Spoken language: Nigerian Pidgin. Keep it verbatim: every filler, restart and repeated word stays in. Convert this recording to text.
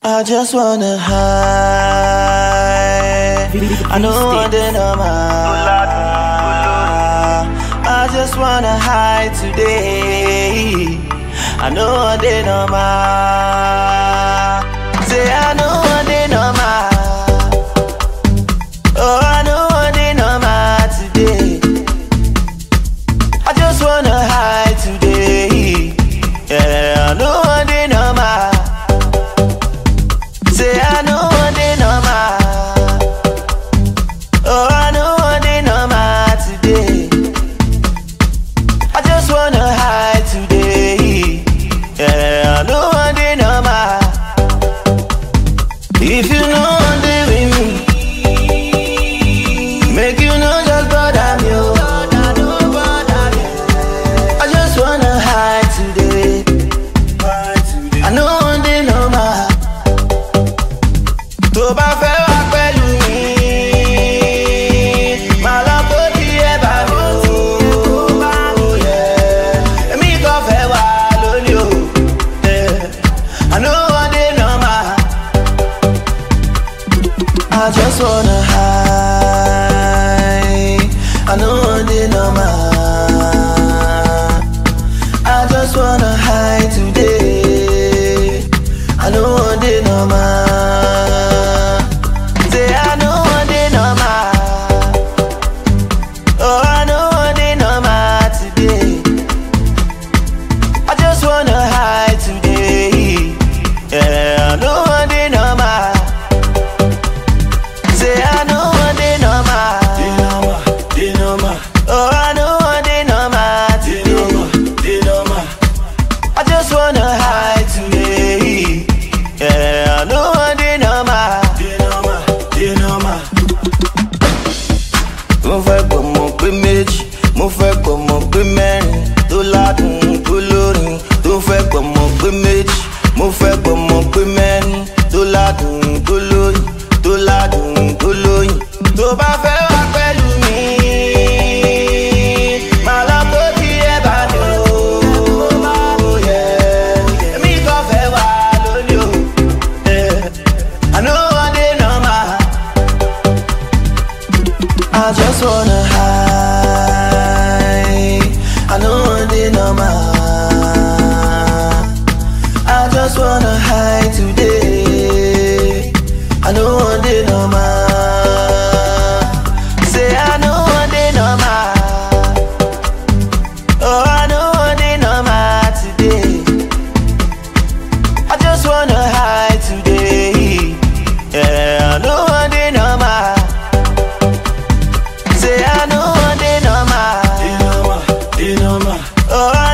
I just wanna hide. I know I did normal. I just wanna hide today. I know I did normal. Say I know I did normal. Oh, I know I did normal today. I just wanna hide today. Yeah, I know I did normal. Say I know I did normal. Oh, I know I did normal today. I just wanna hide today. Yeah, I know I did normal. If you know one day with me, make you know just bother me. Oh. I just wanna hide today. I know one day normal. Tó bá fẹ́ wá pẹ̀lú mi, máa lọ kó díẹ̀ bá mi o. Èmi kò fẹ́ wá lónìí o. I know one day normal. I just wanna hide. I know one day normal. I just wanna hide today. I know one day normal. Say I know one day normal. Oh, I know one day normal today. I just wanna hide today. Yeah, I know one day normal. Say I know one day normal. Day normal, day normal, Oh, I know one day normal day today. normal, day normal. I just wanna hide today. Yeah, I know one day normal. Day normal, day normal. Mo fẹ́ gbọ́ mọ̀ pé méjì, mo fẹ́ gbọ́ mọ̀ pé mẹ́rin, tó ládùn tó lórin. Tó fẹ́ gbọ́ mọ̀ pé méjì, mo fẹ́ gbọ́ mọ̀ pé mẹ́rin, tó ládùn tó lóyin, tó ládùn tó lóyin. Tó bá fẹ́ wá pẹ̀lú mi, máa lọ kó díẹ̀ bá mi o. Èmi kò fẹ́ wá lónìí o. I know one day normal. I just wanna hide. I know one day normal. I just wanna hide today. I know one day normal. Say I know one day normal. Oh, I know one day normal today. I just wanna hide today. Yeah, I know one day normal. Say I know one day normal. Day normal, day normal. Oh,